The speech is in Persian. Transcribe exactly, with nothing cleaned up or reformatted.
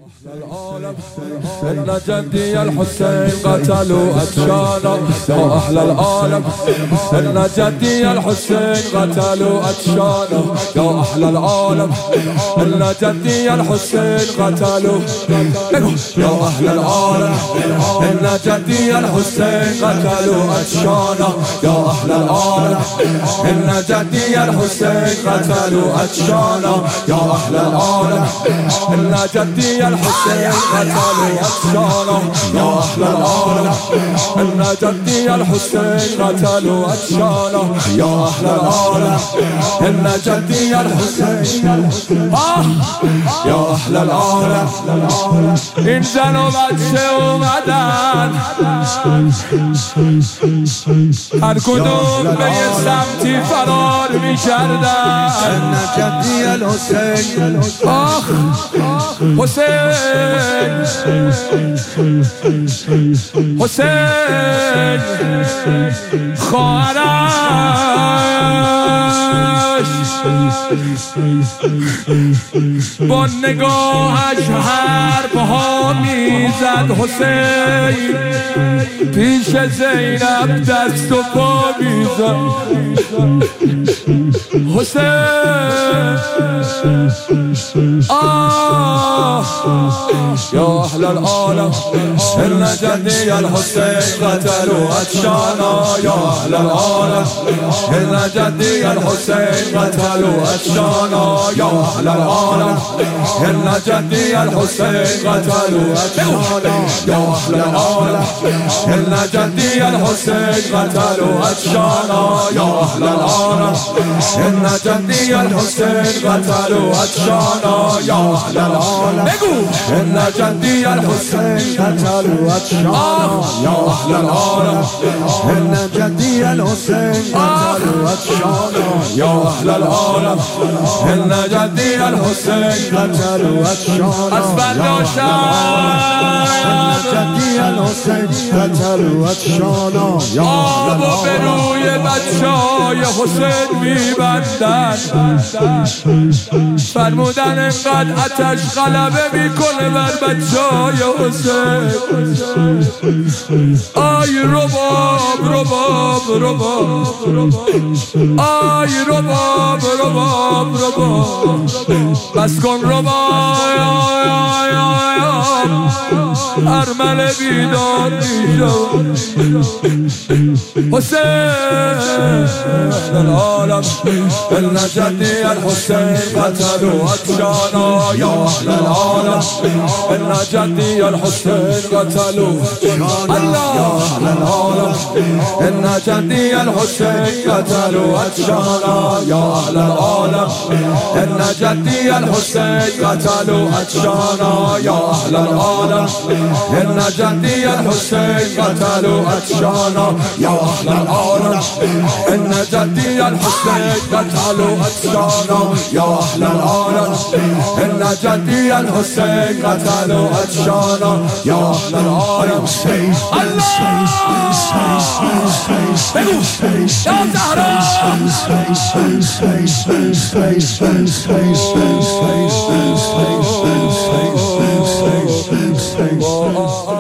العالم إن جدي الحسين قتلوا أتشانا يا أهل العالم إن جدي الحسين قتلوا أتشانا يا أهل العالم إن جدي الحسين قتلوا يا أهل العالم إن جدي الحسين قتلوا أتشانا يا أهل العالم إن جدي الحسين قتلوا أتشانا يا أهل العالم إن جدي الحسين قتلوا أتشانا يا أهل العالم إن جدي الحسين قتلوا أتشانا يا أهل العالم إن جدي الحسين يا أهل العالم انزلوا بچه اومدن هر کدوم به یه سمتی فرار میکردن إن جدي الحسين آخ حسین حسین خواهرش با نگاهش حرفها میزد حسین پیش زینب دست و پا میزد حسین آه يا أهل العالم إن جدي الحسين قتلوا أتشانا يا أهل العالم إن جدي الحسين قتلوا أتشانا يا أهل العالم إن جدي الحسين قتلوا أتشانا يا أهل العالم إن جدي الحسين قتلوا أتشانا يا أهل العالم إن جدي الحسين قتلوا أتشانا يا أهل العالم إن جدي الحسين قتلوا أتشانا يا أهل العالم إن جدي الحسين قتلوا أتشانا يا أهل العالم إن جدي الحسين قتلوا أتشانا أسفل إن جدي الحسين قتلوا أتشانا يا أهل آب به روی بچه‌های حسین میبندن فرمودن اینقدر آتش غلبه میکنه بر بچه‌های حسین آی رباب رباب رباب آی رباب رباب رباب بس کن رباب ارمل بیدار میشم حسین العالم إن جدي الحسين قتلوا أتشانا يا أهل العالم إن جدي الحسين قتلوا الله يا أهل العالم إن جدي الحسين قتلوا أتشانا يا أهل العالم إن جدي الحسين قتلوا أتشانا يا أهل العالم إن جدي الحسين قتلوا أتشانا يا أهل العالم إن جدي الحسين قتلوا أتشانا يا أهل العالم إن جدي الحسين قتلوا أتشانا يا أهل العالم الله يا زهراء